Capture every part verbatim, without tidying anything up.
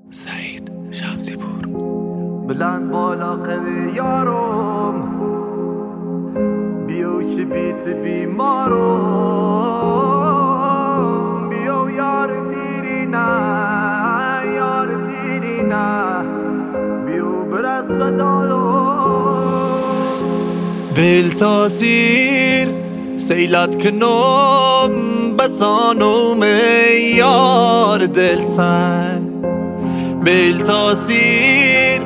سعید شمسی پور. بلند بالا قوی یارم بیو که بیت بیمارم بیو یار دیری نه یار دیری نه بیو برس و دادم بیل تاثیر سیلت کنم بسانم یار دل سن بیل تاثیر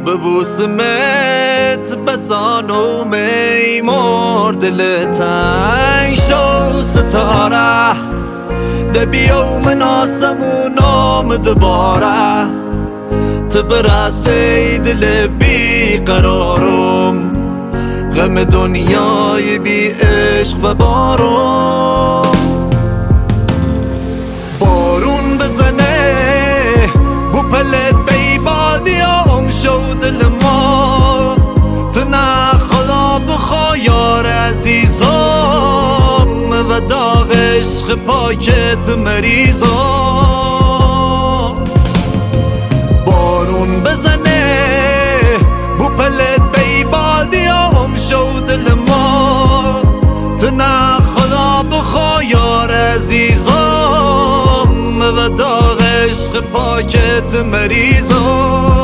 ببوسمت بسانم ای مرد دلتن شو ستاره ده بیو من آسمونم دوباره تبر از پی دل بی قرارم غم دنیای بی عشق و بارم بارون بزنه بو پلت بی باد بیام شو دل ما تو نه خدا بخوا یار عزیزم و داغ عشق پاکت مریضم بارون بزنه بو پلت بی باد بیام شو دل ما تو نه خدا بخوا یار عزیزم و داغ عشق پاکت مریضم